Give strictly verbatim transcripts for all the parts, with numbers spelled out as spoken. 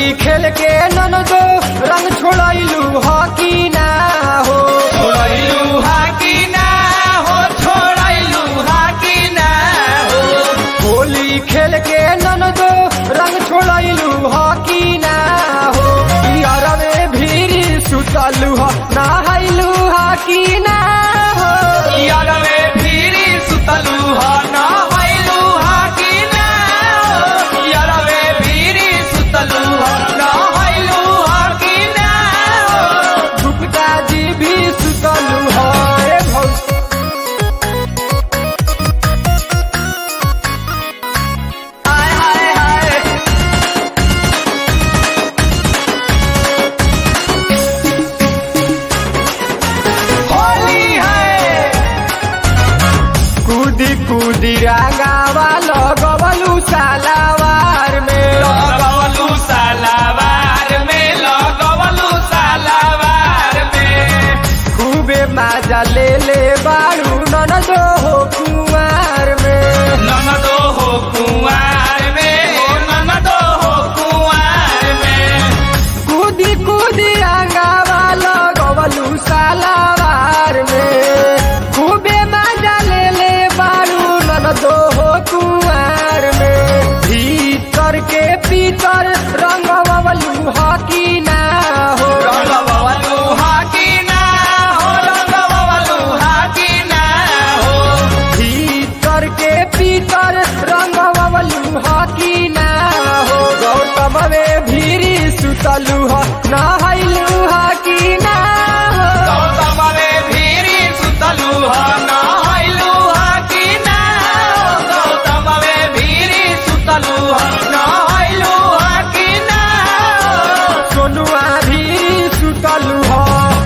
खेल के ननदो रंग छोड़लू हकी ना हो छोड़लू हाकी ना हो छोड़लू हाकी ना हो होली खेल के ननदो रंग छोड़लू हकी ना हो यारवे भीरी सुतलू ह नहाइलू हकी ना हो यारवे भीरी सुतलू ह नहाइलू हाकी ना हो यारवे भीरी सुतलू ह नहाइलू हाकी ना हो गुप्ता जी भी सुतलू ह रे भौ हाय हाय हाय होली है कूदी कूदी रागावा लगवलू सालावार में लगवलू सालावार में लगवलू सालावार में खूबे माजा ले ले बारू ननदो हो कुंवार में ननदो हो कुंवार में हो ननदो हो कुंवार में कूदी कूदी रागावा लगवलू सालावार में खूबे माजा ले ले बारू ननदो हो कुंवार में भीतर के पीतर रंगवलू हकी ना हो रंगवलू हाकी ना हो रंगवलू हाकी ना हो भीतर के पीतर रंगवलू हकी ना हो गौतम वे भीरी सुतलू ह नहाइलू हकी ना हो गौतम वे भीरी सुतलू ह नहाइलू हाकी ना हो गौतम वे भीरी सुतलू ह नहाइलू हाकी ना हो सोनुआ भीरी सुतलू ह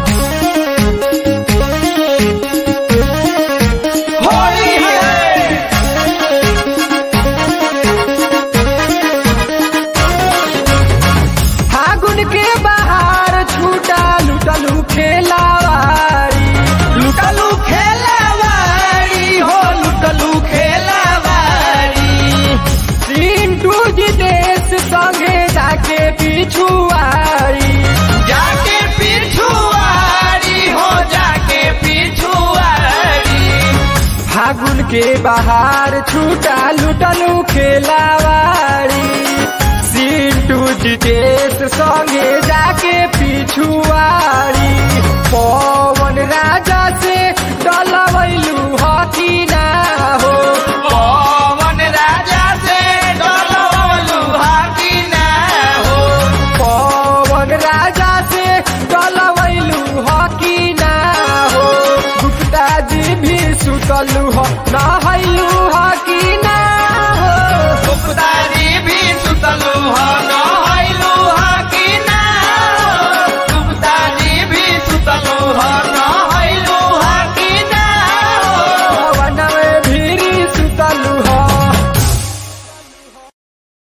होली है फागुन के बाहर छूटा लुटलू खेलावारी लुटलू खेलावारी हो लुटलू खेलावारी सिंटू जी देश संगे जाके पिछुआरी जाके पिछुआरी हो जाके पिछुआरी फागुन के बाहर छूटा लुटलू खेलावारी सिंटू जी देश संगे जाके पिछुआरी